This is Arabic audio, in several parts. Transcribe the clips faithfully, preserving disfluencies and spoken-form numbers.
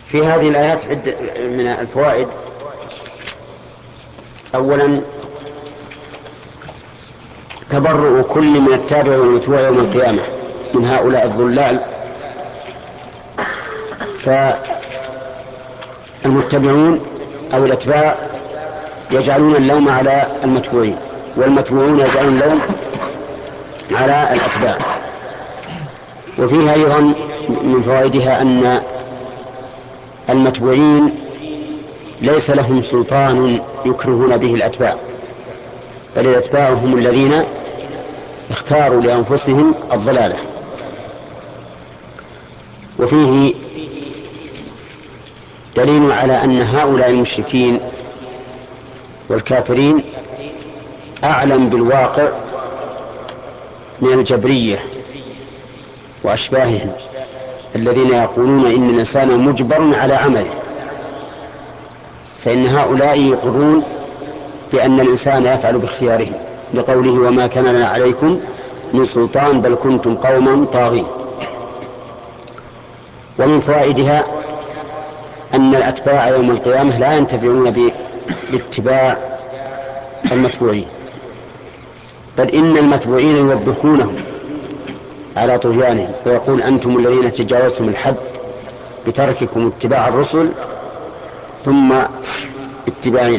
في هذه الآيات عدة من الفوائد. أولا تبرؤ كل من التابع والمتبوع يوم القيامة من هؤلاء الضلال، فالمتبعون أو الأتباع يجعلون اللوم على المتبوعين، والمتبوعون يجعلون اللوم على الأتباع. وفيها أيضا من فوائدها أن المتبوعين ليس لهم سلطان يكرهون به الأتباع، بل الأتباع هم الذين اختاروا لأنفسهم الضلالة. وفيه دليل على أن هؤلاء المشركين والكافرين أعلم بالواقع من الجبرية وأشباههم الذين يقولون إن الإنسان مجبر على عمله، فإن هؤلاء يقرون بأن الإنسان يفعل باختياره لقوله وما كان لنا عليكم من سلطان بل كنتم قوما طاغين. ومن فوائدها أن الأتباع يوم القيامة لا ينتفعون باتباع المتبوعين، بل إن المتبوعين يوبخونهم على طغيانهم، ويقول أنتم الذين تجاوزتم الحد بترككم اتباع الرسل ثم اتباعنا.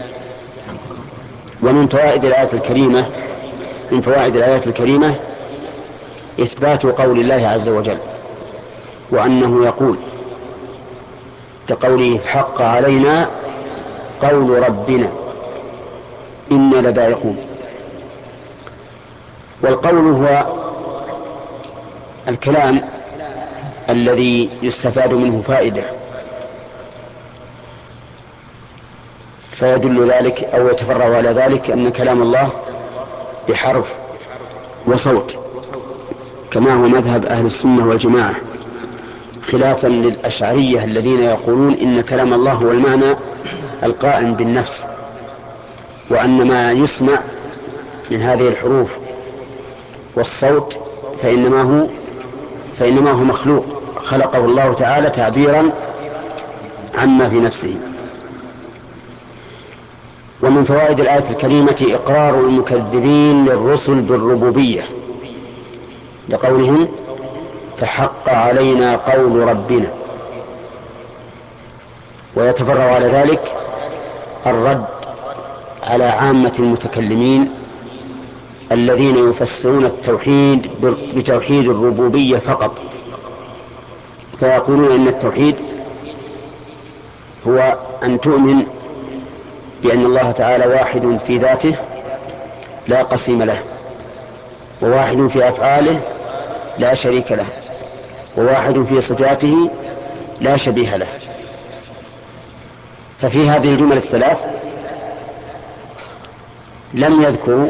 ومن فوائد الآية الكريمة من فوائد الآية الكريمة إثبات قول الله عز وجل، وأنه يقول كقوله حق علينا قول ربنا إنا لذائقون. والقول هو الكلام الذي يستفاد منه فائدة، فيدل ذلك أو يتفرع على ذلك أن كلام الله بحرف وصوت، كما هو مذهب أهل السنة والجماعة، خلافا للأشعرية الذين يقولون إن كلام الله هو المعنى القائم بالنفس، وأن ما يسمع من هذه الحروف والصوت فإنما هو فإنما هو مخلوق خلقه الله تعالى تعبيرا عما في نفسه. ومن فوائد الآية الكريمة إقرار المكذبين للرسل بالربوبية لقولهم فحق علينا قول ربنا. ويتفرع على ذلك الرد على عامة المتكلمين الذين يفسرون التوحيد بتوحيد الربوبية فقط، فيقولون إن التوحيد هو أن تؤمن بأن الله تعالى واحد في ذاته لا قسيم له، وواحد في أفعاله لا شريك له، وواحد في صفاته لا شبيه له. ففي هذه الجمل الثلاث لم يذكروا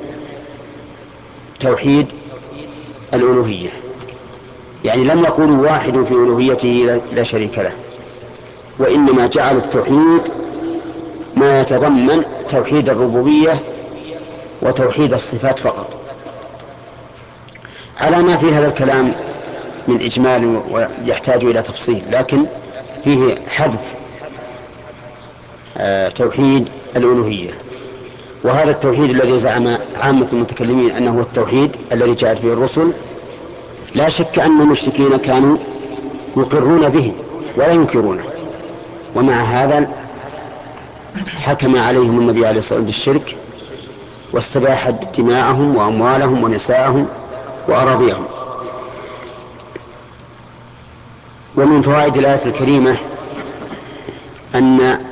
توحيد الألوهية، يعني لم يقولوا واحد في ألوهيته لا شريك له، وإنما جعل التوحيد ما يتضمن توحيد الربوبية وتوحيد الصفات فقط، على ما في هذا الكلام من إجمال ويحتاج إلى تفصيل، لكن فيه حذف آه توحيد الألوهية. وهذا التوحيد الذي زعم عامة المتكلمين أنه هو التوحيد الذي جاءت به الرسل، لا شك أن المشركين كانوا يقرون به ولا ينكرونه، ومع هذا حكم عليهم النبي عليه الصلاة والسلام بالشرك واستباح دماءهم وأموالهم ونساءهم وأراضيهم. ومن فوائد الآية الكريمة أن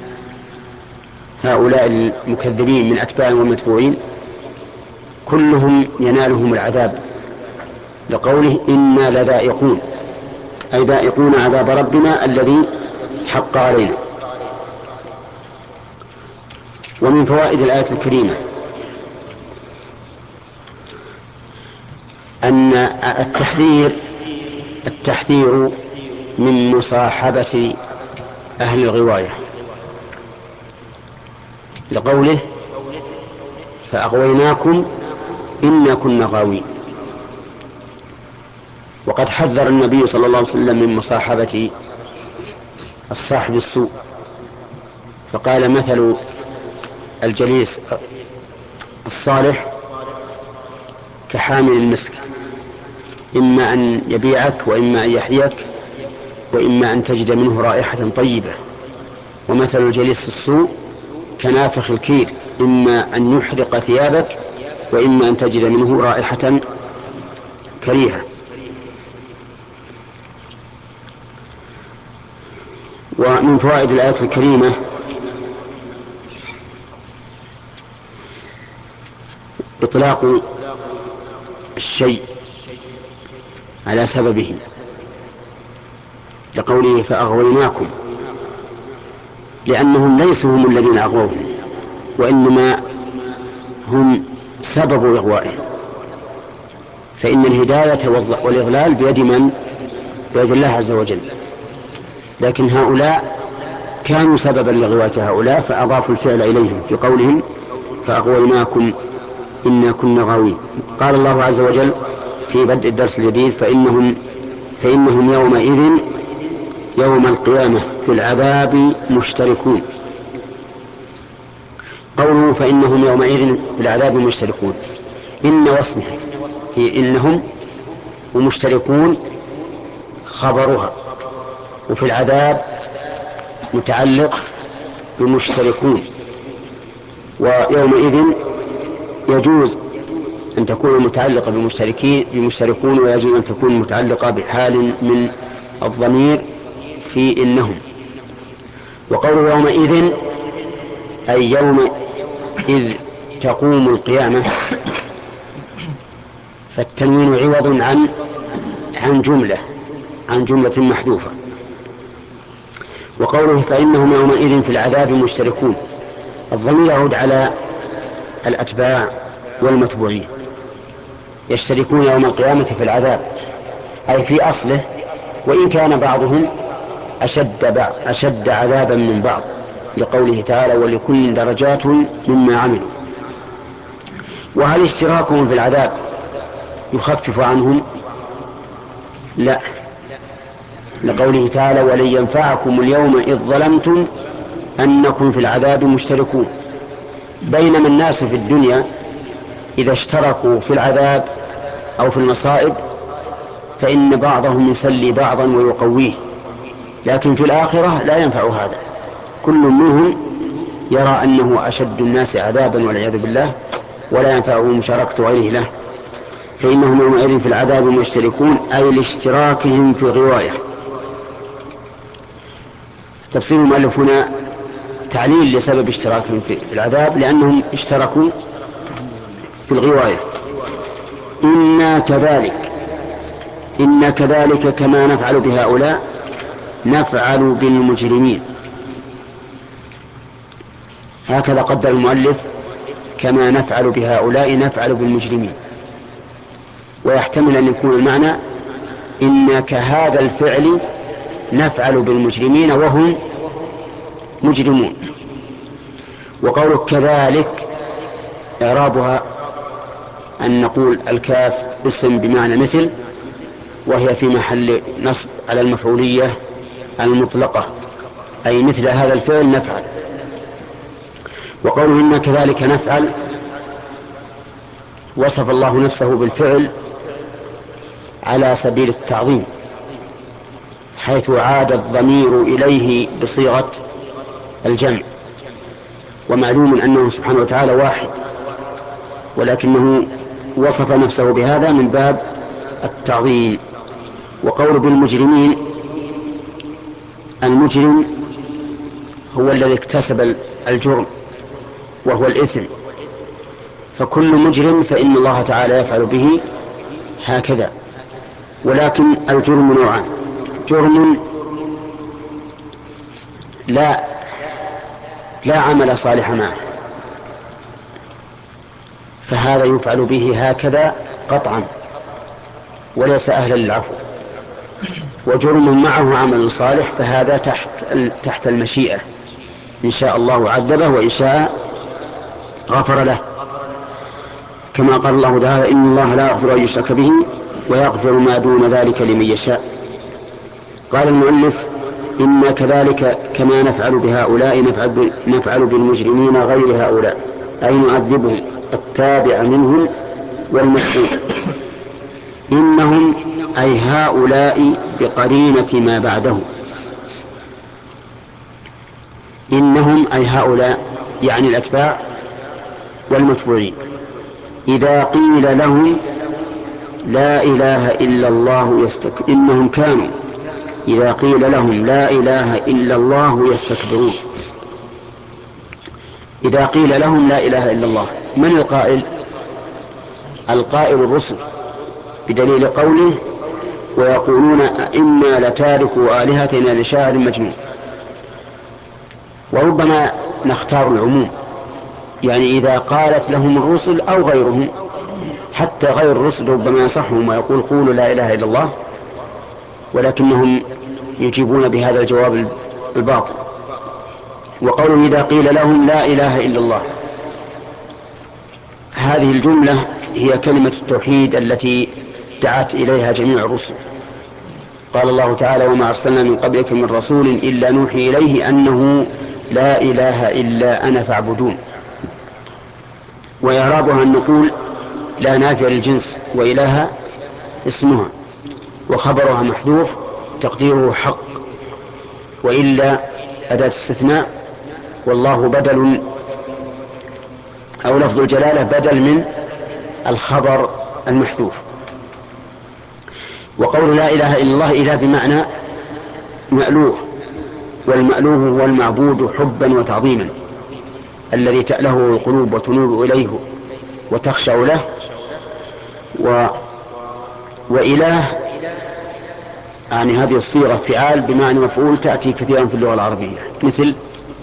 هؤلاء المكذبين من أتباع والمتبوعين كلهم ينالهم العذاب لقوله إنا لذائقون، أي ذائقون عذاب ربنا الذي حق علينا. ومن فوائد الآية الكريمة أن التحذير التحذير من مصاحبة أهل الغواية لقوله فأغويناكم إنا كنا غاوين. وقد حذر النبي صلى الله عليه وسلم من مصاحبة الصاحب السوء، فقال مثل الجليس الصالح كحامل المسك، إما أن يبيعك وإما أن يحييك وإما أن تجد منه رائحة طيبة. ومثل الجليس السوء كنافخ الكير، إما أن يحرق ثيابك وإما أن تجد منه رائحة كريهة. ومن فوائد الآية الكريمة إطلاق الشيء على سببه، لقوله فأغويناكم، لأنهم ليسوا هم الذين أغووهم، وإنما هم سبب إغوائهم، فإن الهداية والإضلال بيد من؟ بيد الله عز وجل، لكن هؤلاء كانوا سببا لغواية هؤلاء فأضافوا الفعل إليهم في قولهم فأغويناكم إنا كنا غاوين. قال الله عز وجل في بدء الدرس الجديد فإنهم, فإنهم يومئذ يوم القيامة في العذاب مشتركون. قوله فإنهم يومئذ في العذاب مشتركون، إن واسمه هي إنهم، ومشتركون خبرها، وفي العذاب متعلق بمشتركون. ويومئذ يجوز أن تكون متعلقة بمشتركين بمشتركون، ويجوز أن تكون متعلقة بحال من الضمير في إنهم. وقول يومئذ أي يوم إذ تقوم القيامة، فالتنوين عوض عن عن جملة عن جملة محذوفة. وقوله فإنهم يومئذ في العذاب مشتركون، الضمير يعود على الأتباع والمتبوعين، يشتركون يوم القيامة في العذاب أي في أصله، وإن كان بعضهم أشد, بعض أشد عذابا من بعض، لقوله تعالى ولكل درجات مما عملوا. وهل اشتراكهم في العذاب يخفف عنهم؟ لا، لقوله تعالى ولن ينفعكم اليوم إذ ظلمتم أنكم في العذاب مشتركون. بينما الناس في الدنيا إذا اشتركوا في العذاب أو في المصائب فإن بعضهم يسلي بعضا ويقويه، لكن في الآخرة لا ينفع هذا، كل منهم يرى أنه أشد الناس عذابا والعياذ بالله، ولا ينفعه مشاركة غيره له. فإنهم يومئذ في العذاب مشتركون أي لاشتراكهم في الغواية. تفسير المؤلف هنا تعليل لسبب اشتراكهم في العذاب، لأنهم اشتركوا في الغواية. إنا كذلك، إنا كذلك كما نفعل بهؤلاء نفعل بالمجرمين. هكذا قدر المؤلف كما نفعل بهؤلاء نفعل بالمجرمين، ويحتمل أن يكون المعنى إن كهذا الفعل نفعل بالمجرمين وهم مجرمون. وقولك كذلك إعرابها أن نقول الكاف اسم بمعنى مثل، وهي في محل نصب على المفعولية المطلقة، أي مثل هذا الفعل نفعل. وقوله إن كذلك نفعل وصف الله نفسه بالفعل على سبيل التعظيم، حيث عاد الضمير إليه بصيغة الجمع، ومعلوم أنه سبحانه وتعالى واحد، ولكنه وصف نفسه بهذا من باب التعظيم. وقول بالمجرمين، المجرم هو الذي اكتسب الجرم وهو الإثم، فكل مجرم فإن الله تعالى يفعل به هكذا. ولكن الجرم نوعان: جرم لا لا عمل صالح معه، فهذا يفعل به هكذا قطعا وليس أهلا للعفو. وجرم معه عمل صالح فهذا تحت تحت المشيئة، إن شاء الله عذبه وإن شاء غفر له، كما قال الله تعالى إن الله لا يغفر أن يشرك به ويغفر ما دون ذلك لمن يشاء. قال المؤلف إنا كذلك كما نفعل بهؤلاء نفعل, نفعل بالمجرمين غير هؤلاء، أي نعذبهم التابع منهم والمتبوع. إنهم أي هؤلاء بقرينة ما بعدهم، إنهم أي هؤلاء يعني الأتباع والمتبوعين إذا قيل لهم لا إله إلا الله يستك... إنهم كانوا إذا قيل لهم لا إله إلا الله يستكبرون. إذا قيل لهم لا إله إلا الله، من القائل؟ القائل الرسل، بدليل قوله ويقولون إنا لتاركوا آلهتنا لشاعر مجنون. وربما نختار العموم، يعني إذا قالت لهم الرسل أو غيرهم، حتى غير الرسل ربما يصحهم ويقول قولوا لا إله إلا الله، ولكنهم يجيبون بهذا الجواب الباطل. وقوله إذا قيل لهم لا إله إلا الله، هذه الجملة هي كلمة التوحيد التي دعت إليها جميع الرسل. قال الله تعالى وما أرسلنا من قبلك من رسول إلا نوحي إليه أنه لا إله إلا أنا فاعبدون. وإعرابها أن نقول لا نافع للجنس وإله اسمها، وخبرها محذوف تقديره حق، وإلا أداة استثناء، والله بدل أو لفظ الجلالة بدل من الخبر المحذوف. وقول لا إله إلا الله إله بمعنى مألوه، والمألوه هو المعبود حبا وتعظيما، الذي تأله القلوب وتنوب إليه وتخشع له. و... وإله يعني هذه الصيغة فعال بمعنى مفعول تأتي كثيرا في اللغة العربية، مثل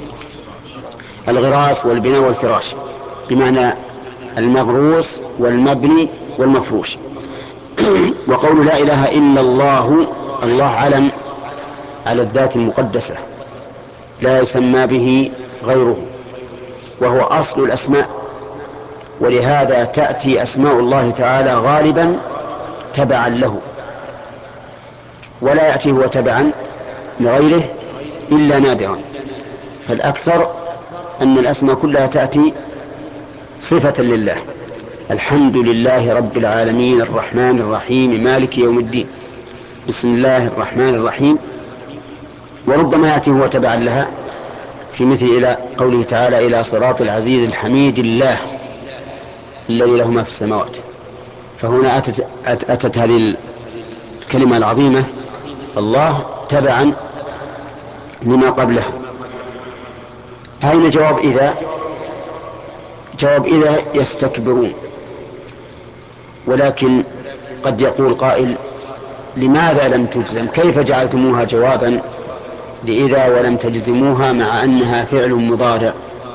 الغراس والبناء والفراش، بمعنى المغروس والمبني والمفروش. وقول لا إله إلا الله، الله علم على الذات المقدسة لا يسمى به غيره، وهو أصل الأسماء، ولهذا تأتي أسماء الله تعالى غالبا تبعا له، ولا يأتي هو تبعا لغيره إلا نادرا. فالأكثر أن الأسماء كلها تأتي صفة لله: الحمد لله رب العالمين الرحمن الرحيم مالك يوم الدين، بسم الله الرحمن الرحيم. وربما يأتي هو تبعا لها في مثل إلى قوله تعالى إلى صراط العزيز الحميد الله الذي له ما في السماوات. فهنا أتت, أتت هذه الكلمة العظيمة الله تبعا لما قبلها. أين جواب إذا؟ جواب إذا يستكبرون. ولكن قد يقول قائل لماذا لم تجزم؟ كيف جعلتموها جوابا لإذا ولم تجزموها مع أنها فعل مضارع؟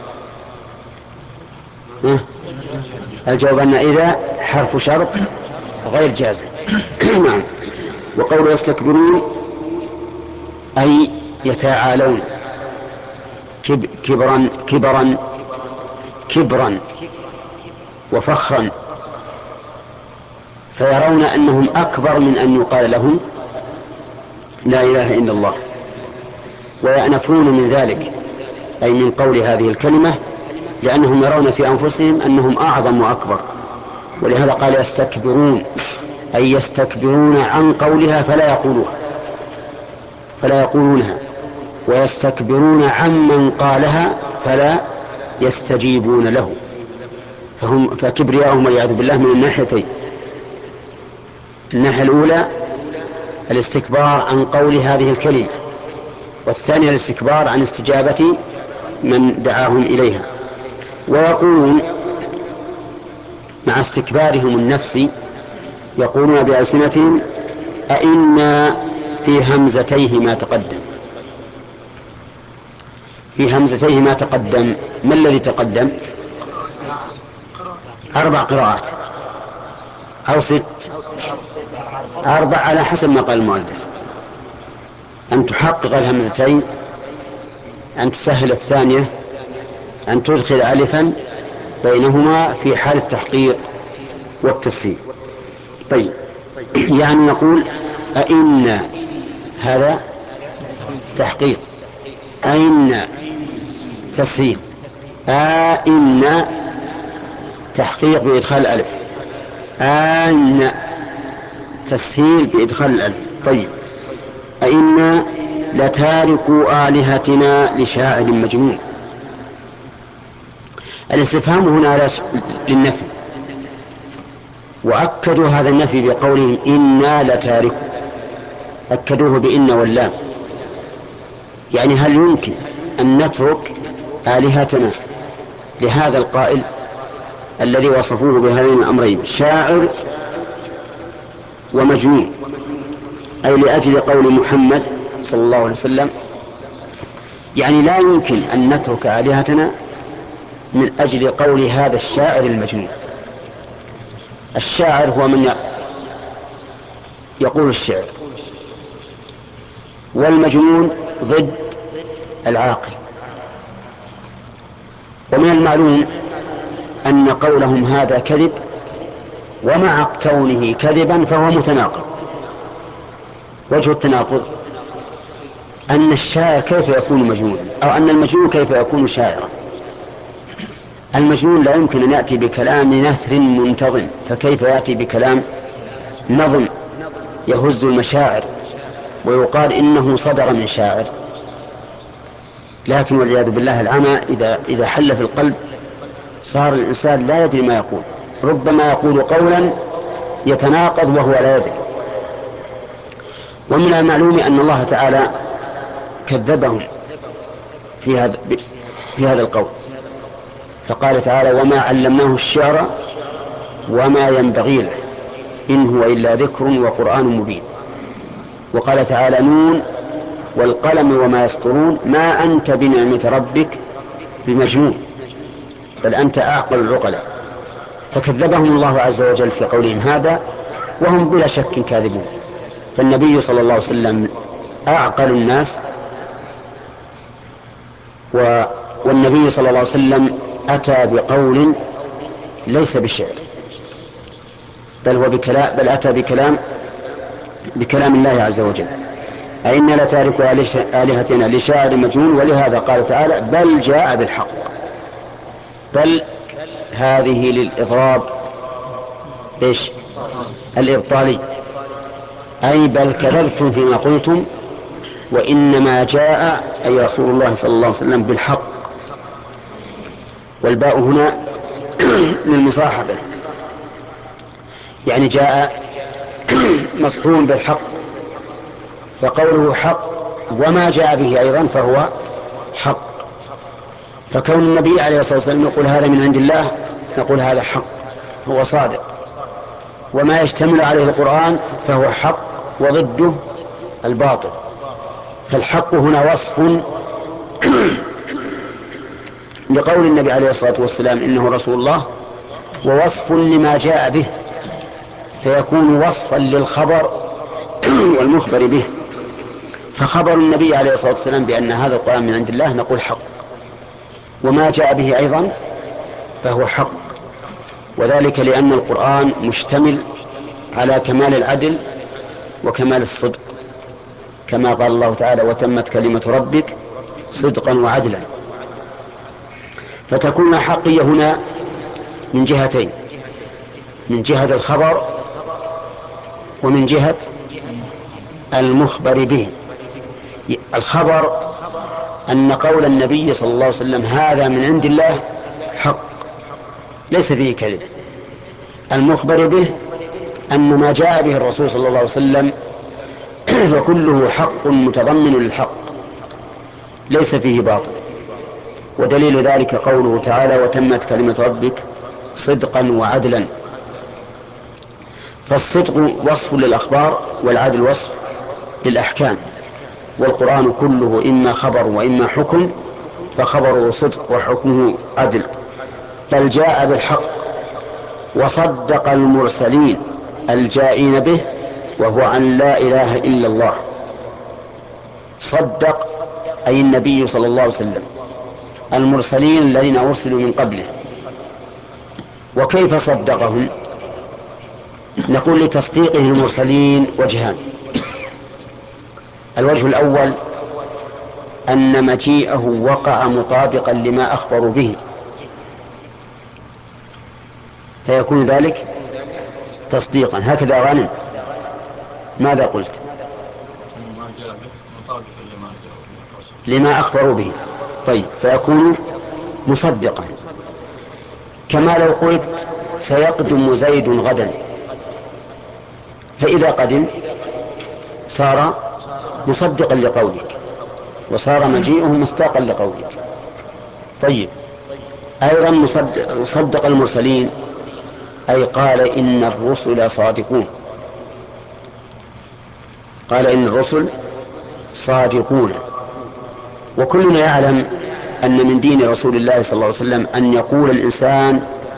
أه؟ الجواب أن إذا حرف شرط غير جازم. نعم. وقول يستكبرون أي يتعالون كب كبرا كبرا كبرا وفخرا، فيرون أنهم أكبر من أن يقال لهم لا إله إلا الله، ويأنفون من ذلك أي من قول هذه الكلمة، لأنهم يرون في أنفسهم أنهم أعظم وأكبر. ولهذا قال يستكبرون أي يستكبرون عن قولها فلا يقولوها فلا يقولونها، ويستكبرون عمن قالها فلا يستجيبون له. فهم فكبرياءهم والعياذ بالله من الناحيتين: الناحية الأولى الاستكبار عن قول هذه الكلمة، والثانية الاستكبار عن استجابة من دعاهم إليها. ويقولون مع استكبارهم النفسي يقولون بألسنتهم أئنا في همزتيه ما تقدم. في همزتيه ما تقدم، ما الذي تقدم؟ أربع قراءات أو ست، أربع على حسب ما قال المؤلف. أن تحقق الهمزتين، أن تسهل الثانية، أن تدخل ألفا بينهما في حال التحقيق والتسهيل. طيب، يعني نقول أئنا، هذا تحقيق. أين تسهيل. أئن تحقيق بإدخال الألف. أن تسهيل بإدخال الألف. طيب. أئنا لتاركوا آلهتنا لشاعر مجنون. الاستفهام هنا للنفي، وأكدوا هذا النفي بقولهم إنا لتاركوا، أكدوه بإن واللام. يعني هل يمكن أن نترك آلهتنا لهذا القائل الذي وصفوه بهذين الأمرين شاعر ومجنون، أي لأجل قول محمد صلى الله عليه وسلم؟ يعني لا يمكن أن نترك آلهتنا من أجل قول هذا الشاعر المجنون. الشاعر هو من يقول الشعر، والمجنون ضد العاقل. ومن المعلوم أن قولهم هذا كذب، ومع كونه كذبا فهو متناقض. وجه التناقض أن الشاعر كيف يكون مجنونا، أو أن المجنون كيف يكون شاعرا. المجنون لا يمكن أن يأتي بكلام نثر منتظم، فكيف يأتي بكلام نظم يهز المشاعر ويقال إنه صدر من شاعر؟ لكن والعياذ بالله العمى إذا إذا حل في القلب صار الإنسان لا يدري ما يقول، ربما يقول قولا يتناقض وهو لا يدري. ومن المعلوم أن الله تعالى كذبهم في هذا في هذا القول، فقال تعالى وما علمناه الشعر وما ينبغي له إن هو إلا ذكر وقرآن مبين. وقال تعالى نون والقلم وما يسطرون ما أنت بنعمة ربك بمجنون بل أنت أعقل العقلاء. فكذبهم الله عز وجل في قولهم هذا، وهم بلا شك كاذبون. فالنبي صلى الله عليه وسلم أعقل الناس، و والنبي صلى الله عليه وسلم أتى بقول ليس بشعر، بل هو بكلام، بل أتى بكلام بكلام الله عز وجل. أئنا لتاركوا آلهتنا لشاعر مجنون. ولهذا قال تعالى بل جاء بالحق. بل هذه للإضراب إيش الإبطالي، أي بل كذبتم فيما قلتم، وإنما جاء أي رسول الله صلى الله عليه وسلم بالحق. والباء هنا للمصاحبة، يعني جاء مصحون بالحق، فقوله حق وما جاء به أيضا فهو حق. فكون النبي عليه الصلاة والسلام يقول هذا من عند الله نقول هذا حق، هو صادق. وما يشتمل عليه القرآن فهو حق وضده الباطل. فالحق هنا وصف لقول النبي عليه الصلاة والسلام إنه رسول الله، ووصف لما جاء به، فيكون وصفا للخبر والمخبر به. فخبر النبي عليه الصلاة والسلام بأن هذا القرآن من عند الله نقول حق، وما جاء به أيضا فهو حق، وذلك لأن القرآن مشتمل على كمال العدل وكمال الصدق، كما قال الله تعالى وتمت كلمة ربك صدقا وعدلا. فتكون الحقية هنا من جهتين، من جهة الخبر ومن جهة المخبر به. الخبر أن قول النبي صلى الله عليه وسلم هذا من عند الله حق ليس فيه كذب. المخبر به أن ما جاء به الرسول صلى الله عليه وسلم فكله حق متضمن للحق ليس فيه باطل. ودليل ذلك قوله تعالى وتمت كلمة ربك صدقا وعدلا. فالصدق وصف للأخبار والعدل وصف للأحكام، والقرآن كله إما خبر وإما حكم، فخبره صدق وحكمه عدل. بل جاء بالحق وصدق المرسلين الجائين به وهو أن لا إله إلا الله. صدق أي النبي صلى الله عليه وسلم المرسلين الذين أرسلوا من قبله. وكيف صدقهم؟ نقول لتصديقه المرسلين وجهان. الوجه الأول أن مجيئه وقع مطابقا لما أخبروا به، فيكون ذلك تصديقا. هكذا غانم، ماذا قلت؟ لما أخبروا به. طيب، فيكون مصدقا. كما لو قلت سيقدم زيد غدا، فإذا قدم صار مصدقا لقولك، وصار مجيئه مصداقا لقولك. طيب، أيضا مصدق, مصدق المرسلين، أي قال إن الرسل صادقون، قال إن الرسل صادقون. وكلنا يعلم أن من دين رسول الله صلى الله عليه وسلم أن يقول الإنسان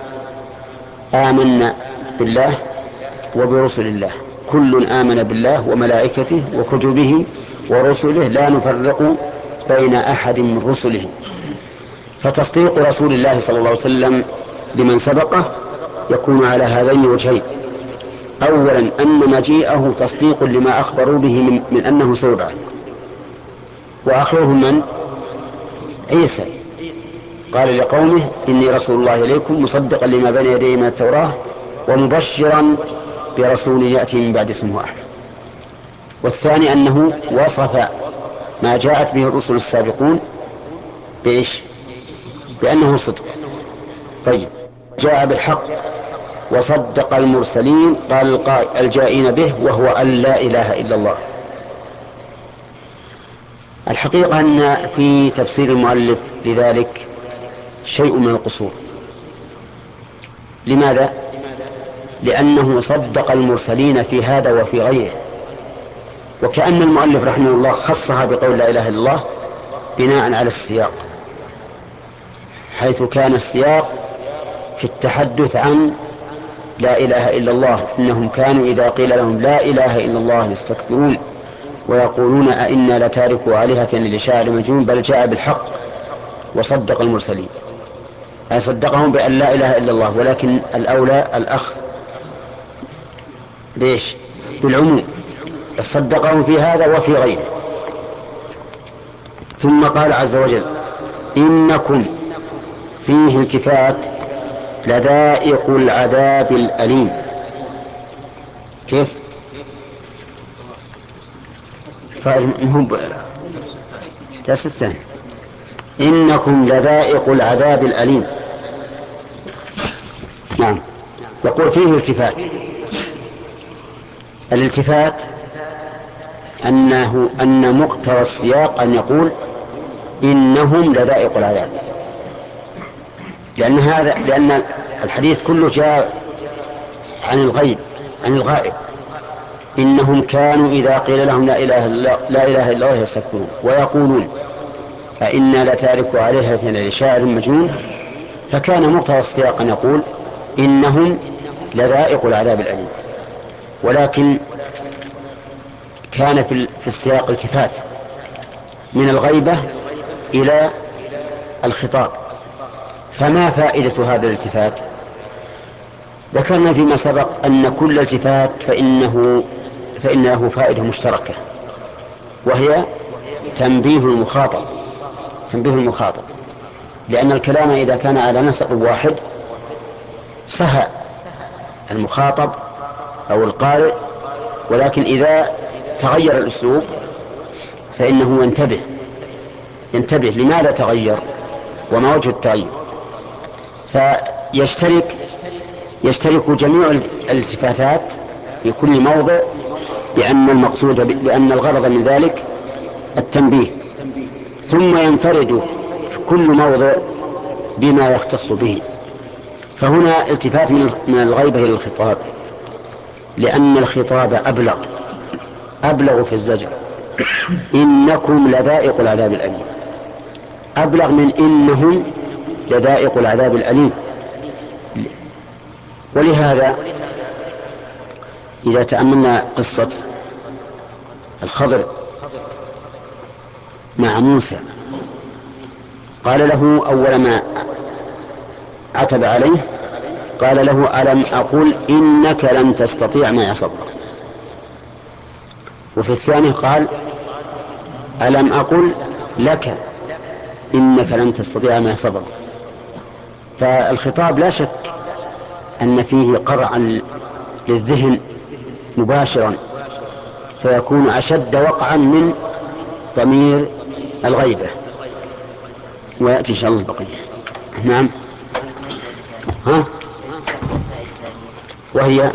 آمنا بالله وبرسل الله، كل آمن بالله وملائكته وكتبه ورسله لا نفرق بين أحد من رسله. فتصديق رسول الله صلى الله عليه وسلم لمن سبقه يكون على هذين الوجهين: أولا أن مجيئه تصديق لما أخبروا به من, من أنه سيبعث، وآخرهم من؟ عيسى، قال لقومه إني رسول الله إليكم مصدقا لما بين يدي من التوراة ومبشرا برسول يأتي من بعد اسمه أحمد. والثاني أنه وصف ما جاءت به الرسل السابقون بإيش؟ بأنه صدق. طيب، جاء بالحق وصدق المرسلين، قال الجائين به، وهو أن لا إله إلا الله. الحقيقة أن في تفسير المؤلف لذلك شيء من القصور. لماذا؟ لأنه صدق المرسلين في هذا وفي غيره، وكأن المؤلف رحمه الله خصها بقول لا إله إلا الله بناء على السياق، حيث كان السياق في التحدث عن لا إله إلا الله، إنهم كانوا إذا قيل لهم لا إله إلا الله يستكبرون ويقولون أئنا لتاركوا آلهتنا لشاعر مجنون، بل جاء بالحق وصدق المرسلين، أي صدقهم بأن لا إله إلا الله، ولكن الأولى الأخذ بإيش؟ بالعموم، صدقهم في هذا وفي غيره. ثم قال عز وجل إنكم، فيه التفات، لذائق العذاب الأليم. كيف؟ فهم درس الثاني. إنكم لذائق العذاب الأليم. نعم، يقول فيه التفات. الالتفات أنه أن مقتضى السياق أن يقول إنهم لذائق العذاب، لأن هذا لأن الحديث كله جاء عن الغيب، عن الغائب. إنهم كانوا إذا قيل لهم لا إله إلا لا إله إلا الله يستكبرون ويقولون أئنا لتاركوا آلهتنا لشاعر مجنون، فكان مقتضى السياق أن يقول إنهم لذائق العذاب الأليم. ولكن كان في السياق التفات من الغيبة إلى الخطاب، فما فائدة هذا الالتفات؟ ذكرنا فيما سبق أن كل التفات فإنه فإن له فائدة مشتركة، وهي تنبيه المخاطب تنبيه المخاطب لأن الكلام إذا كان على نسق واحد سهى المخاطب أو القارئ، ولكن إذا تغير الأسلوب فإنه ينتبه ينتبه لماذا تغير وما وجه التغير، فيشترك يشترك جميع الالتفاتات في كل موضع بأن المقصود بأن الغرض من ذلك التنبيه، ثم ينفرد في كل موضع بما يختص به. فهنا التفات من الغيبة إلى الخطاب، لأن الخطاب أبلغ أبلغ في الزجر. إنكم لذائق العذاب الأليم أبلغ من إنهم لذائق العذاب الأليم. ولهذا إذا تأملنا قصة الخضر مع موسى، قال له أول ما عتب عليه قال له ألم أقل إنك لن تستطيع معي صبرا، وفي الثاني قال ألم أقل لك إنك لن تستطيع معي صبرا. فالخطاب لا شك أن فيه قرعا للذهن مباشرا، فيكون أشد وقعا من ضمير الغيبة. ويأتي إن شاء الله البقية. نعم. ها؟ وهي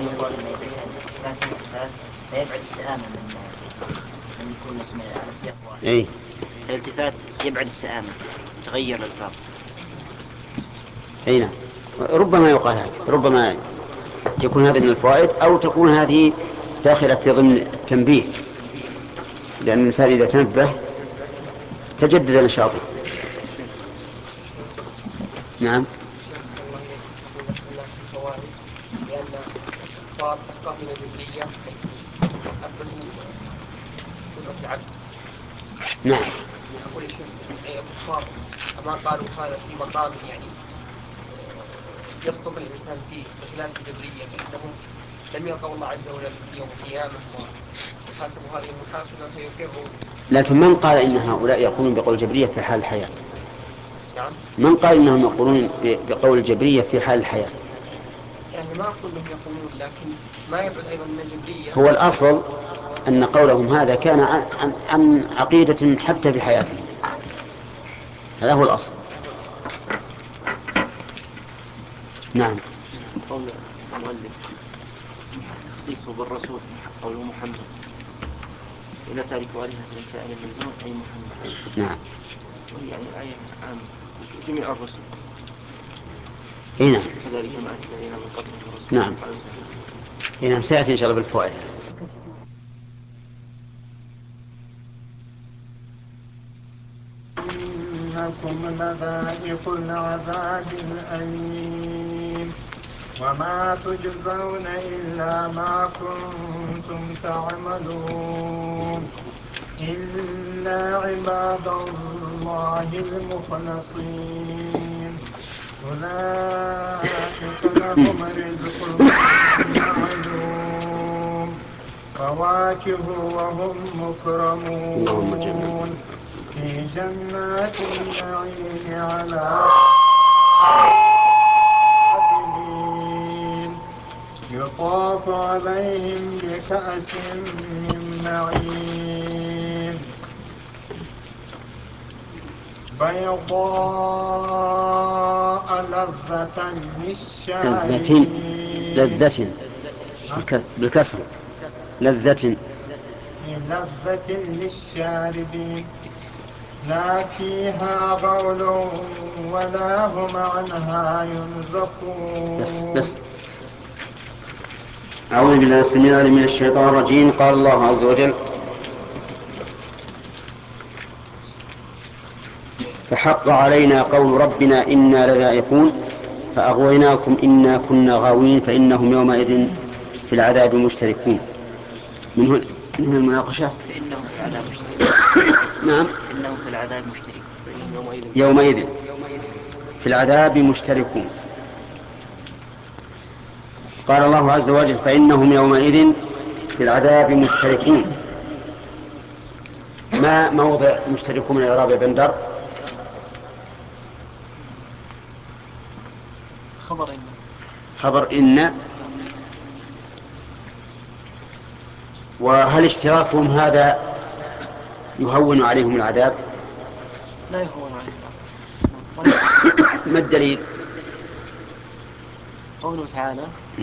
لا يبعد السآمة من من يكون اسمه على سياق واحد. أي الالتفات يبعد السآمة، تغير الألفاظ. أي نعم، ربما يقال هذا، ربما يكون هذا من الفوائد، أو تكون هذه داخلة في ضمن التنبيه، لأن الإنسان إذا تنبه تجدد نشاطه. نعم. لأن الكفار أخطأ من الجبرية حيث أثبتوا قدرة العبد. نعم. أقول يا شيخ يعني الكفار أما قالوا هذا في مقام يعني يصدق الإنسان فيه بخلاف الجبرية، فإنهم لم يلقوا الله عز وجل في يوم القيامة وحاسبوا هذه المحاسبة فيقروا. لكن من قال إن هؤلاء يقولون بقول الجبرية في حال الحياة؟ نعم. من قال إنهم يقولون بقول الجبرية في حال الحياة؟ يعني ما أقول لهم يقولون، لكن ما يبعد أيضا من الجبرية. هو الأصل أن قولهم هذا كان عن, عن, عن عقيدة حتى في حياتهم، هذا هو الأصل. نعم. قول المؤلف تخصيصه بالرسول قوله محمد إلى تارك آلهة سائر من دون أي محمد. نعم. يعني الآية عامة جميع الرسل. إيه نعم. كذلك ما أتى إلينا من قبلهم الرسول. نعم. إيه نعم، سيأتي إن شاء الله بالفوائد. إنكم لذائق العذاب الأليم وما تجزون إلا ما كنتم تعملون إلا عباد الله المخلصين أولئك لهم رزق معلوم فواكه وهم مكرمون في جنات النعيم على يطاف عليهم بكأس من معين بيضاء لذة للشاربين. لذة بالكسر لذة لذة للشاربين لا فيها غول ولا هم عنها ينزفون. بس بس أعوذ بالله السميع العليم من الشيطان الرجيم. قال الله عز وجل: فحق علينا قول ربنا إنا لذائقون فأغويناكم إنا كنا غاوين فإنهم يومئذ في العذاب مشتركون. من هنا من المناقشة. فإنهم في العذاب مشتركون. نعم. إنهم في العذاب مشتركون. يومئذ في العذاب مشتركون. قال الله عز وجل: فإنهم يومئذ في العذاب مشتركون. ما موضع مشتركون من إعراب بندر؟ خبر إن. خبر إن. وهل اشتراكهم هذا يهون عليهم العذاب؟ لا يهون عليهم العذاب. ما الدليل؟ قوله تعالى: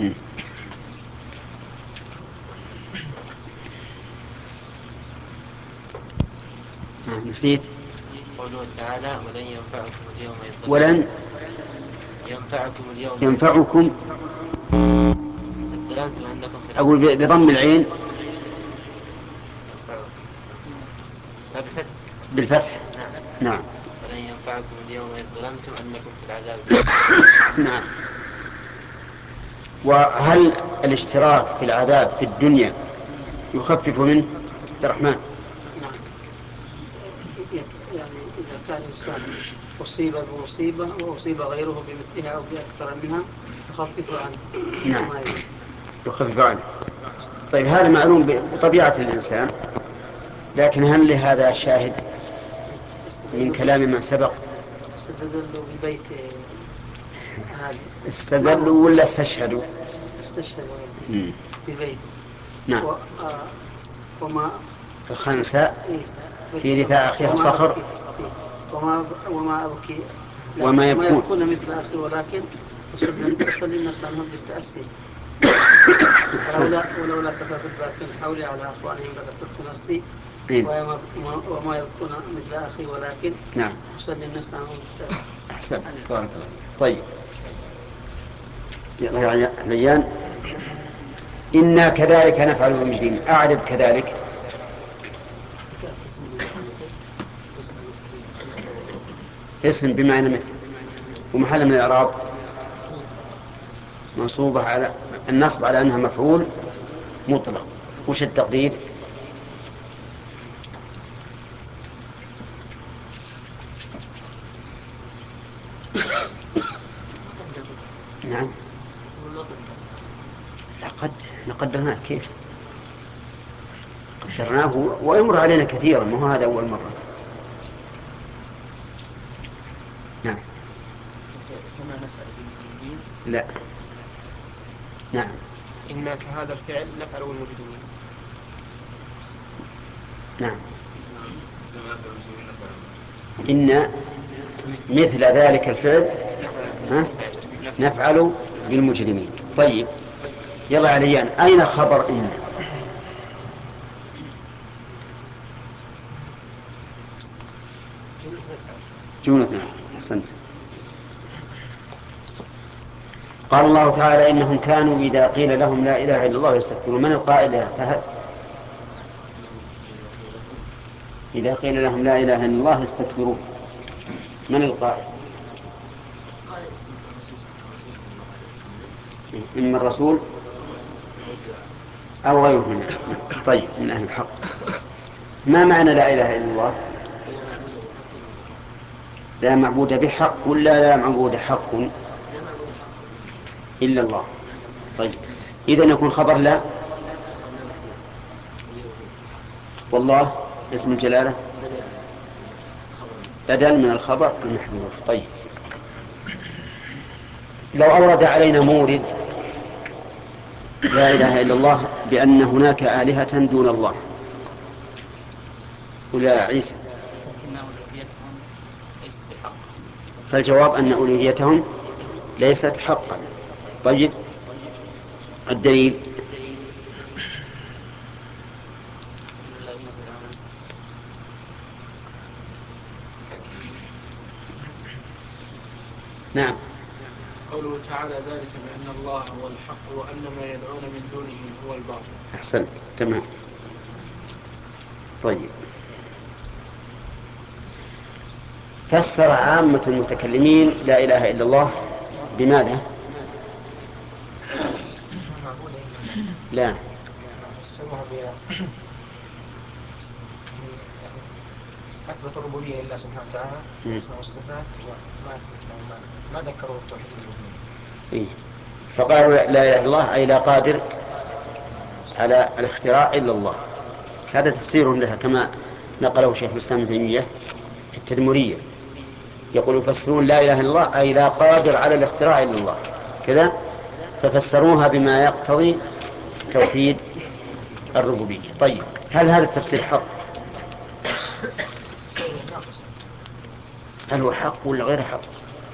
نسيت. قوله تعالى: ولن ينفعكم اليوم إذ ولن ينفعكم اليوم ينفعكم ظلمتم أنكم في أقول بضم العين بالفتح. بالفتح. نعم. نعم. ولن ينفعكم اليوم إذ ظلمتم أنكم في العذاب. نعم. وهل الاشتراك في العذاب في الدنيا يخفف منه؟ عبد الرحمن. نعم. يعني إذا كان الإنسان أصيب بمصيبة وأصيب غيره بمثلها أو بأكثر منها يخفف عنه. نعم، يخفف عنه. طيب هذا معلوم بطبيعة الإنسان، لكن هل لهذا شاهد؟ من كلام من سبق. استدلوا ببيت هذه. استدلوا ولا استشهدوا؟ استشهدوا مم. ببيت. نعم. و... آه... وما الخنساء إيه؟ في رثاء أخيها وما صخر. أبكي. وما وما أبكي لا. وما وما يكون. يكون مثل أخي ولكن أصلي الناس عنهم بالتأسي. ولولا ولولا كثرة الباكين حولي على أخوانهم لكثرت نفسي. إيه؟ وما, وما يكون مثل أخي ولكن نعم. أصلي الناس عنهم بالتأسي. أحسن. بارك الله. طيب يا ليان، إنا كذلك نفعل بالمجرمين. أعرب كذلك. اسم بمعنى مثل، ومحل من الإعراب منصوبة على النصب على أنها مفعول مطلق. وش التقدير؟ نعم. لقد نقدرناه. كيف قدرناه ويمر علينا كثيرا، ما هو هذا أول مرة. نعم. كما نفعل بالمجرمين. لا. نعم. إنا كهذا الفعل نفعل بالمجرمين. نعم. إن مثل ذلك الفعل ها؟ نفعل بالمجرمين. طيب يلا عليان، أين خبر إن؟ جملة نفعل. أحسنت. قال الله تعالى إنهم كانوا إذا قيل لهم لا إله إلا الله يستكبرون. من القائل يا فهد؟ إذا قيل لهم لا إله إلا الله يستكبرون. من القائل؟ إما الرسول أو غيره من. طيب من أهل الحق. ما معنى لا إله إلا الله؟ لا معبود بحق ولا لا معبود حق إلا الله. طيب إذن يكون خبر لا، والله اسم الجلالة بدل من الخبر المحذوف. طيب لو أورد علينا مورد لا إله إلا الله بأن هناك آلهة دون الله، ولا عيسى، فالجواب أن ألوهيتهم ليست حقا. طيب الدليل؟ نعم. قوله تعالى ذلك بأن الله هو الحق وأن ما يدعون من دونه هو الباطل. أحسن. تمام. طيب فسر عامة المتكلمين لا إله إلا الله بماذا؟ لا. أثبت الربوبية لله سبحانه وتعالى الأسماء والصفات وما أثبت ما ذكروا التوحيد الربوبية. إيه. فقالوا لا إله إلا الله أي لا قادر على الاختراع إلا الله. هذا تفسير لها كما نقله شيخ الإسلام ابن تيمية في التدمرية، يقول يفسرون لا إله إلا الله أي لا قادر على الاختراع إلا الله كذا، ففسروها بما يقتضي توحيد الربوبية. طيب هل هذا التفسير حق؟ هل هو حق ولا غير حق؟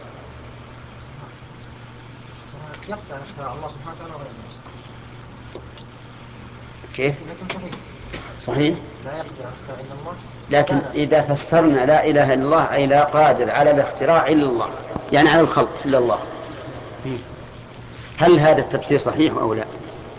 يقطع اختراع الله سبحانه وتعالى غير الناس. كيف؟ لكن صحيح. صحيح. لا يقدر اختراع إلا الله. لكن إذا فسرنا لا إله إلا الله أي لا قادر على الاختراع إلا الله، يعني على الخلق إلا الله، هل هذا التفسير صحيح أو لا؟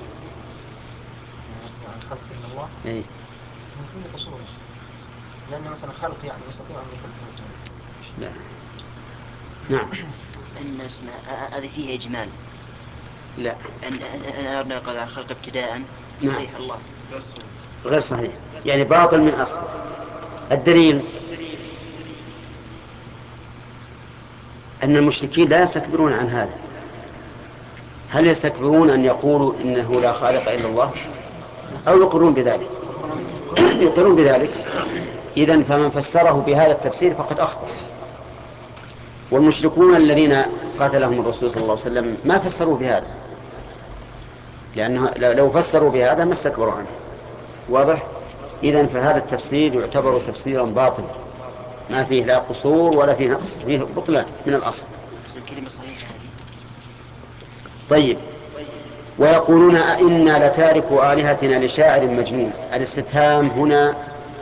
خلق إلا الله. أي. من كل قصور. لأن مثلا خلق يعني يستطيع أن يخلق مثلا. لا. نعم. أن اسم هذه فيه إجمال. لا. أن أن ربنا قال على الخلق ابتداء. نعم. صحيح الله. غير صحيح، يعني باطل من أصل. الدليل أن المشركين لا يستكبرون عن هذا. هل يستكبرون أن يقولوا إنه لا خالق إلا الله أو يقرون بذلك؟ يقرون بذلك إذن فمن فسره بهذا التفسير فقد أخطأ. والمشركون الذين قاتلهم الرسول صلى الله عليه وسلم ما فسروا بهذا، لأنه لو فسروا بهذا ما استكبروا عنه. واضح؟ إذن فهذا التفسير يعتبر تفسيرا باطلا، ما فيه لا قصور ولا فيه نقص، فيه بطلان من الأصل. الكلمة صحيحة. طيب، ويقولون أئنا لتاركوا آلهتنا لشاعر مجنون. الاستفهام هنا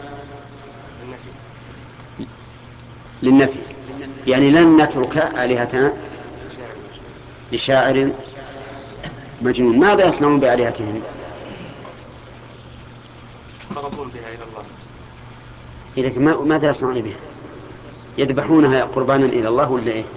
للنفي، يعني لن نترك آلهتنا لشاعر مجنون. ماذا يصنعون بآلهتهم؟ يقربون بها إلى الله. إذا ماذا يصنعون بها؟ يذبحونها قربانا إلى الله ولا إيه؟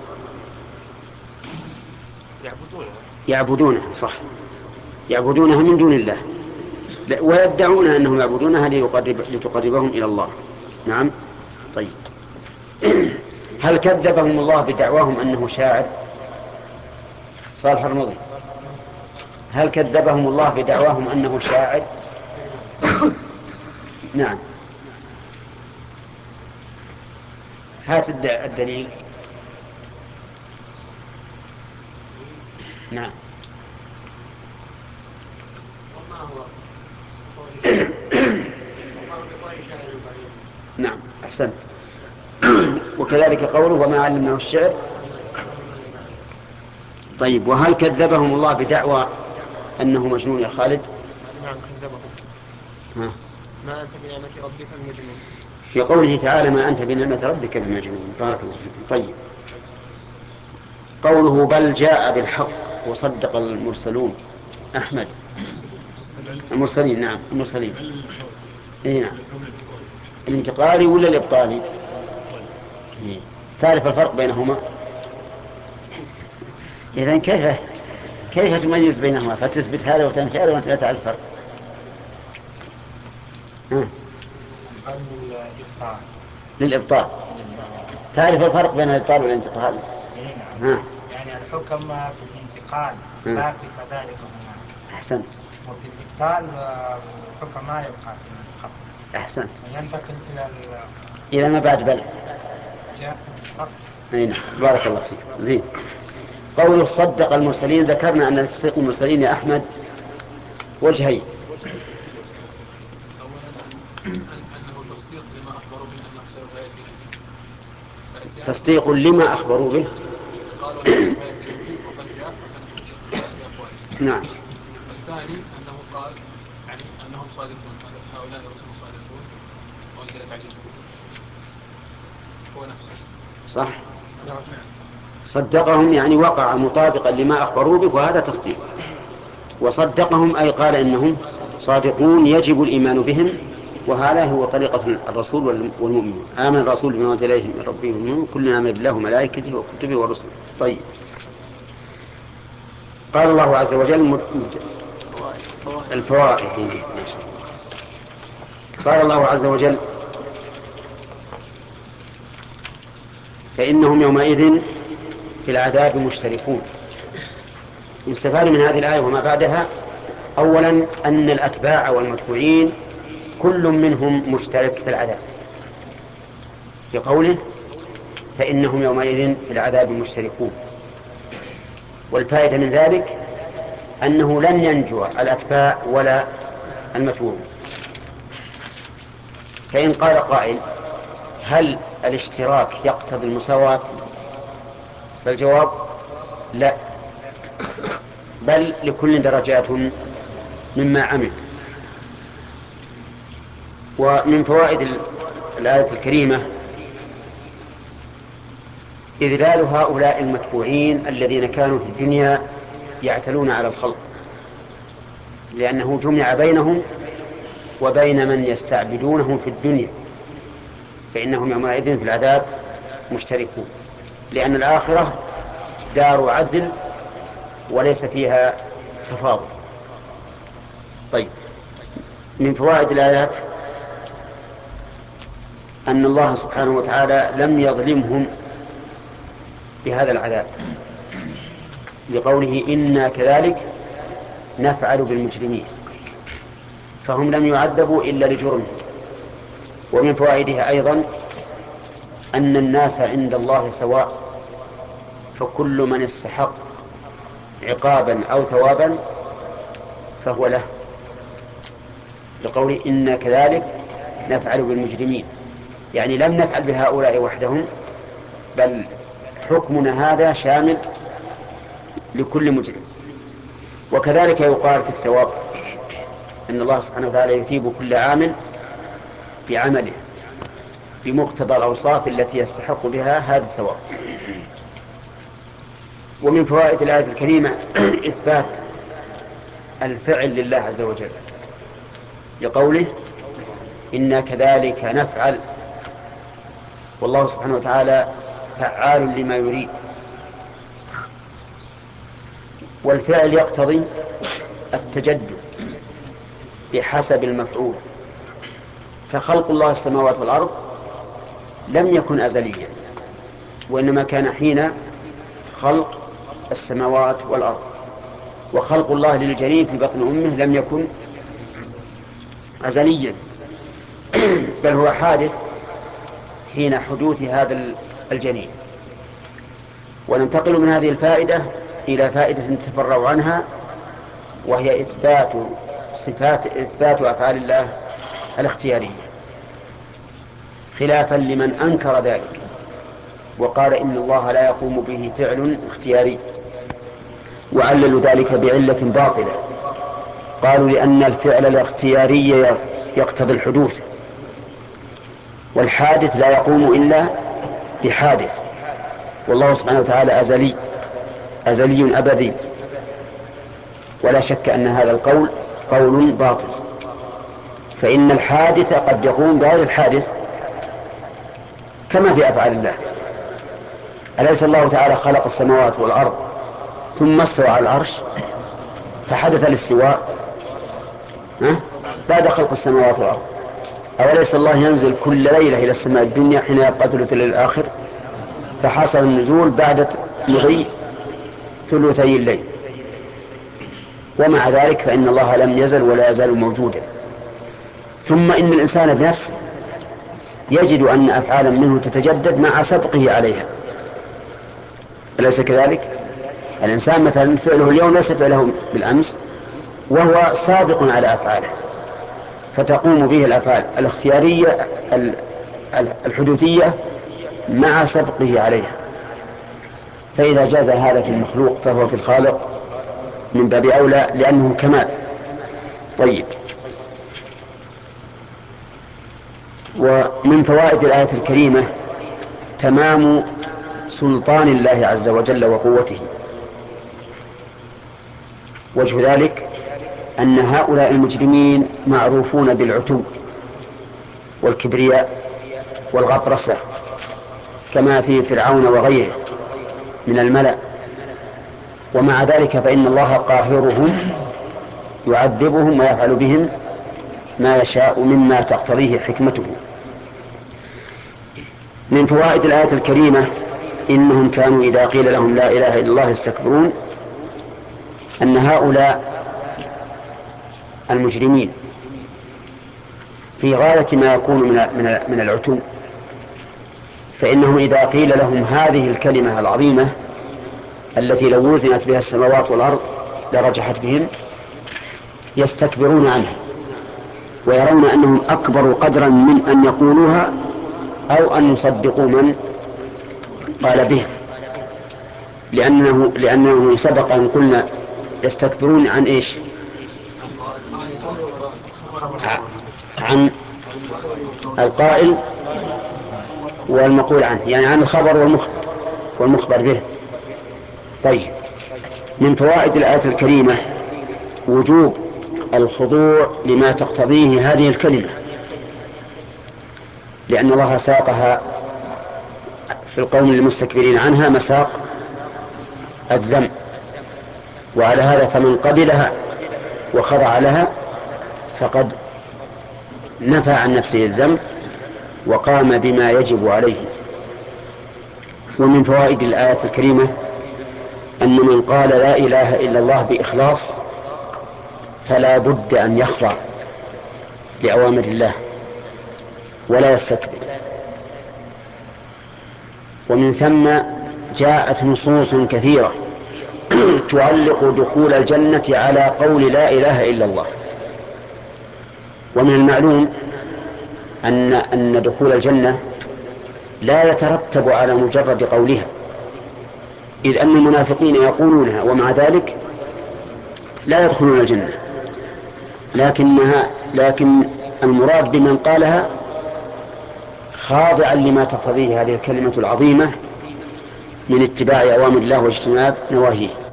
يعبدونها. يعبدونها، صح، يعبدونها من دون الله، ويدعون أنهم يعبدونها ليقرب لتقربهم إلى الله. نعم. طيب، هل كذبهم الله بدعواهم أنه شاعر؟ صالح المضي، هل كذبهم الله بدعواهم أنه شاعر؟ نعم. هات الدليل. نعم. نعم، أحسنت. وكذلك قوله وما علمناه الشعر. طيب، وهل كذبهم الله بدعوى أنه مجنون يا خالد؟ نعم كذبهم. ها. ما أنت بنعمة ربك المجنون. في قوله تعالى ما أنت بنعمة ربك بمجنون. بارك الله فيكم. طيب، قوله بل جاء بالحق وصدق المرسلون. أحمد. المرسلين. نعم المرسلين. إيه نعم. الانتقالي ولا الإبطالي؟ إيه. تعرف الفرق بينهما؟ إذن كيف كيف تميز بينهما فتثبت هذا وتنفي هذا وأنت لا تعرف الفرق؟ ها. الإبطال. للإبطال. تعرف الفرق بين الإبطال والانتقال؟ نعم. يعني الحكم في الانتقال باقي كذلك هنا. أحسنت. وفي الإبطال الحكم ما يبقى في القبر. أحسنت. ينتقل إلى إلى ما بعد بل. جاء الحق. أي نعم. بارك الله فيك. زين. قوله صدق المرسلين، ذكرنا أن تصديق المرسلين يا أحمد وجهين. أولا أنه تصديق لما أخبروا به أنه سوف يأتي. تصديق لما أخبروا به. قالوا أنه سوف يأتي به وقد جاء فكان تصديق بأقوالهم. نعم. الثاني أنه قال يعني أنهم صادقون، هؤلاء الرسل صادقون وأنزلت عليهم هو نفسه. صح. صدقهم يعني وقع مطابقا لما أخبروا به، وهذا تصديق. وصدقهم أي قال إنهم صادقون يجب الإيمان بهم، وهذا هو طريقة الرسول والمؤمنون. آمن الرسول بما أنزل إليه من ربه والمؤمنون كلنا آمن بالله وملائكته وكتبه ورسله. طيب، قال الله عز وجل الفوائد. قال الله عز وجل فإنهم يومئذ في العذاب مشتركون. يستفاد من هذه الآية وما بعدها أولا أن الأتباع والمتبوعين كل منهم مشترك في العذاب، في قوله فإنهم يومئذ في العذاب مشتركون. والفائدة من ذلك أنه لن ينجو الأتباع ولا المتبوعون. فإن قال قائل هل الاشتراك يقتضي المساواة؟ فالجواب لا، بل لكل درجات مما عمل. ومن فوائد الآية الكريمة إذلال هؤلاء المتبوعين الذين كانوا في الدنيا يعتلون على الخلق، لأنه جمع بينهم وبين من يستعبدونهم في الدنيا، فإنهم يومئذ في العذاب مشتركون، لأن الآخرة دار عدل وليس فيها تفاضل. طيب، من فوائد الآيات أن الله سبحانه وتعالى لم يظلمهم بهذا العذاب، لقوله إنا كذلك نفعل بالمجرمين، فهم لم يعذبوا إلا لجرمهم، ومن فوائدها أيضا أن الناس عند الله سواء، فكل من استحق عقابا أو ثوابا فهو له، لقول إنا كذلك نفعل بالمجرمين، يعني لم نفعل بهؤلاء وحدهم، بل حكمنا هذا شامل لكل مجرم. وكذلك يقال في الثواب أن الله سبحانه وتعالى يثيب كل عامل بعمله بمقتضى الأوصاف التي يستحق بها هذا الثواب. ومن فوائد الآية الكريمة إثبات الفعل لله عز وجل، لقوله إنا كذلك نفعل، والله سبحانه وتعالى فعال لما يريد. والفعل يقتضي التجدد بحسب المفعول، فخلق الله السماوات والأرض لم يكن أزليا، وإنما كان حين خلق السماوات والأرض. وخلق الله للجنين في بطن أمه لم يكن أزليا، بل هو حادث حين حدوث هذا الجنين. وننتقل من هذه الفائدة إلى فائدة تفرع عنها، وهي إثبات صفات إثبات أفعال الله الاختيارية، خلافا لمن أنكر ذلك وقال إن الله لا يقوم به فعل اختياري، وعللوا ذلك بعلة باطلة. قالوا لأن الفعل الاختياري يقتضي الحدوث، والحادث لا يقوم إلا بحادث، والله سبحانه وتعالى أزلي أزلي أبدي. ولا شك أن هذا القول قول باطل، فإن الحادث قد يقوم بغير الحادث كما في أفعال الله. أليس الله تعالى خلق السماوات والأرض ثم استوى على العرش، فحدث الاستواء بعد خلق السماوات والأرض؟ أوليس الله ينزل كل ليلة إلى السماء الدنيا حين يبقى ثلث الليل الآخر، فحصل النزول بعد مضي ثلثي الليل؟ ومع ذلك فإن الله لم يزل ولا يزال موجودا. ثم إن الإنسان بنفسه يجد أن أفعالا منه تتجدد مع سبقه عليها، أليس كذلك؟ الإنسان مثلا فعله اليوم ليس فعله بالأمس، وهو سابق على أفعاله، فتقوم به الأفعال الاختيارية الحدوثية مع سبقه عليها. فإذا جاز هذا في المخلوق فهو في الخالق من باب أولى، لأنه كمال. طيب، ومن فوائد الآية الكريمة تمام سلطان الله عز وجل وقوته. وجه ذلك أن هؤلاء المجرمين معروفون بالعتو والكبرياء والغطرسة، كما في فرعون وغيره من الملأ، ومع ذلك فإن الله قاهرهم يعذبهم ويفعل بهم ما يشاء مما تقتضيه حكمته. من فوائد الآية الكريمة إنهم كانوا إذا قيل لهم لا إله إلا الله يستكبرون، أن هؤلاء المجرمين في غاية ما يكون من من العتو، فإنهم إذا قيل لهم هذه الكلمة العظيمة التي لو وزنت بها السماوات والأرض لرجحت بهم، يستكبرون عنها ويرون أنهم أكبر قدرا من أن يقولوها أو أن يصدقوا من قال بها، لأنه لأنه سبق أن قلنا يستكبرون عن إيش؟ عن القائل والمقول عنه، يعني عن الخبر والمخبر والمخبر به. طيب، من فوائد الآية الكريمة وجوب الخضوع لما تقتضيه هذه الكلمة، لأن الله ساقها في القوم المستكبرين عنها مساق الذم، وعلى هذا فمن قبلها وخضع لها فقد نفى عن نفسه الذنب وقام بما يجب عليه. ومن فوائد الآية الكريمة أن من قال لا إله إلا الله بإخلاص فلا بد أن يخضع لأوامر الله، ولا يستكبر. ومن ثم جاءت نصوص كثيرة تعلق دخول الجنة على قول لا إله إلا الله. ومن المعلوم أن أن دخول الجنة لا يترتب على مجرد قولها، إذ أن المنافقين يقولونها ومع ذلك لا يدخلون الجنة، لكنها لكن المراد بمن قالها خاضعا لما تقتضيه هذه الكلمة العظيمة من اتباع أوامر الله واجتناب نواهيه.